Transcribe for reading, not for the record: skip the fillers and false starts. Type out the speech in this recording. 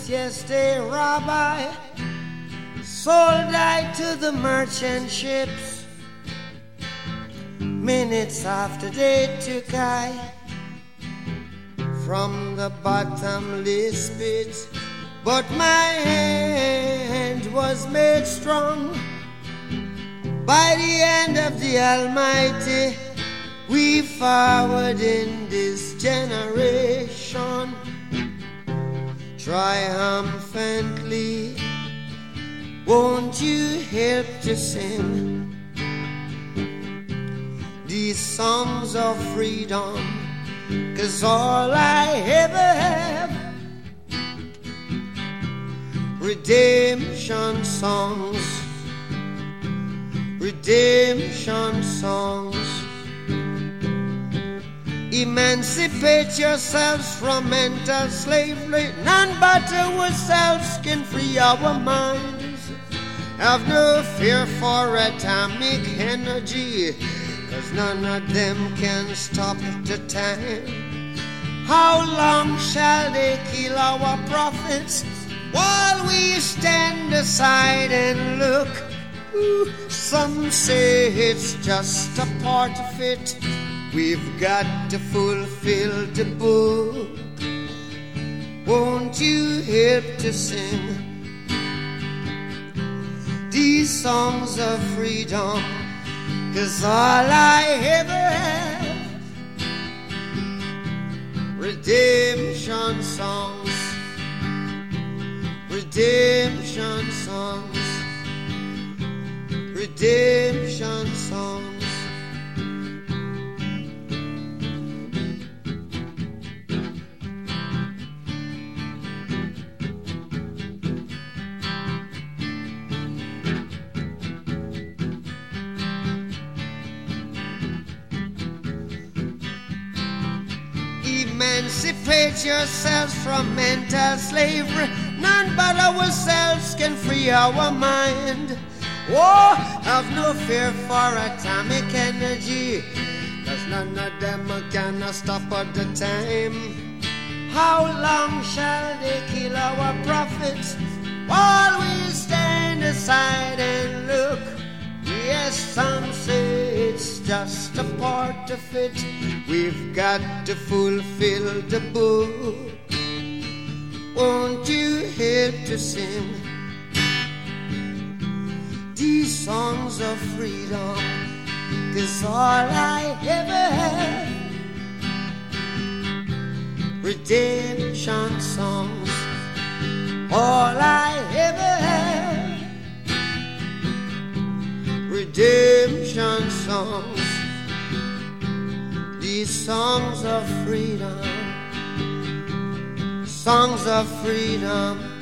yes, a rabbi sold I to the merchant ships. Minutes after they took I from the bottomless pit, but my hand was made strong by the hand of the Almighty. We forward in this generation triumphantly. Won't you help to sing these songs of freedom? 'Cause all I ever have, redemption songs, redemption songs. Emancipate yourselves from mental slavery. None but ourselves can free our minds. Have no fear for atomic energy, 'cause none of them can stop the time. How long shall they kill our prophets while we stand aside and look? Ooh, some say it's just a part of it. We've got to fulfill the book. Won't you help to sing these songs of freedom? 'Cause all I ever have, redemption songs, redemption songs, redemption songs. Emancipate yourselves from mental slavery. None but ourselves can free our mind. Oh, have no fear for atomic energy, 'cause none of them can stop at the time. How long shall they kill our prophets while we stand aside and look? Yes, some say it's just a part of it. We've got to fulfill the book. Won't you help to sing these songs of freedom? 'Cause all I ever have, redemption songs. All I ever have, redemption songs. These songs of freedom, songs of freedom.